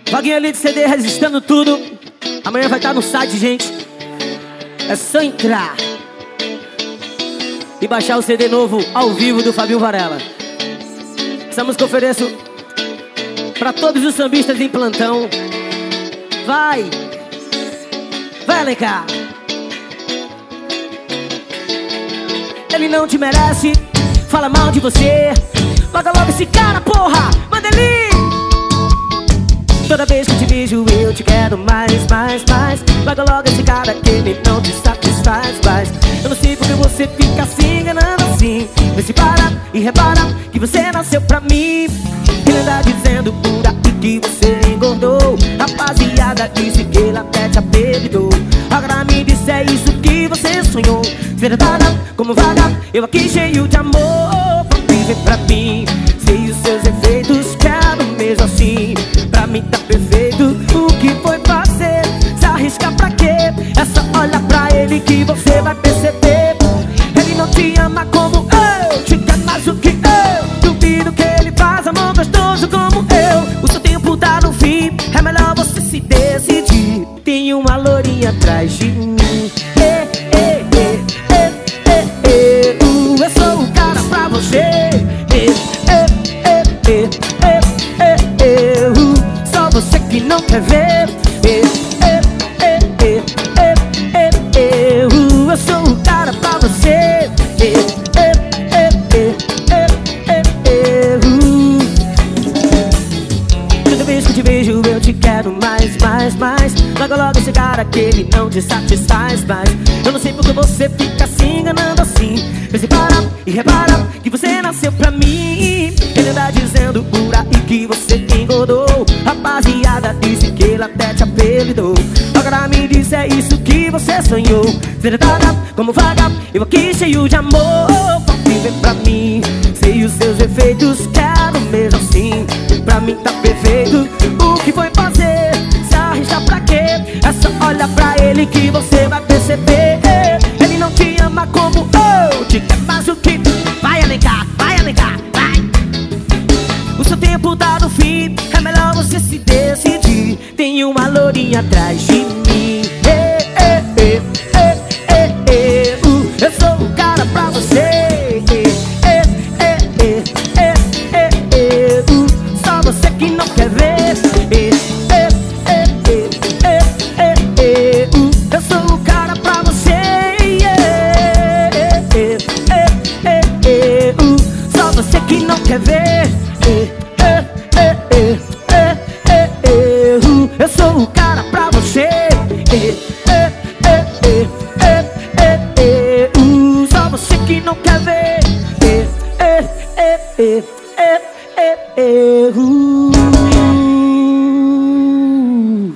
Vaguinha ali de CD Resistando Tudo. Amanhã vai estar no site, gente. É só entrar e baixar o CD novo ao vivo do Fabinho Varela. Essa música eu ofereço pra todos os sambistas em plantão. Vai Alencar. Ele não te merece, fala mal de você. Logo logo esse cara, porra, manda ele. Toda vez que te vejo eu te quero mais. Logo logo esse cara que ele não te satisfaz mais. Eu não sei porque você fica se enganando assim. Vê se para e repara que você nasceu pra mim. Ele anda dizendo por aí que você engordou. Rapaziada disse que ele até te apelidou. Agora me disse é isso que você sonhou. Verdade como vaga, eu aqui cheio de amor. Vive pra mim, sei os seus efeitos. Quero mesmo assim, pra mim tá perfeito. O que foi fazer? Se arrisca pra quê? É só olhar pra ele que você vai perceber. Ele não te ama como eu, te quer mais do que eu. Duvido que ele faz amor gostoso como eu. O seu tempo tá no fim, é melhor você se decidir. Tem uma lourinha atrás de mim. Eu sou o cara pra você. Só você que não quer ver. Eu sou o cara pra você. Toda vez que te vejo eu te quero mais. Logo logo esse cara que ele não te satisfaz mais. Eu não sei porque você fica se enganando assim. Vê se para e repara que você nasceu pra mim. Ele anda dizendo por aí que você engordou. Rapaziada disse que ele até te apelidou. Agora me diz é isso que você sonhou. Verdade como vaga, eu aqui cheio de amor. Viver pra mim, sei os seus efeitos. Quero mesmo assim, pra mim tá perfeito. O que foi fazer? Se arrisca pra quê? É só olhar pra ele que você vai perceber. Ele não te ama como eu, te quer mais do que. Vai Alencar, vai. O seu tempo tá no fim, é melhor você se decidir. Tem uma lourinha atrás de mim. Eu sou o cara pra você. Só você que não quer ver. Eu sou o cara pra você. Só você que não quer ver. Eu sou o cara pra você. Só você que não quer ver.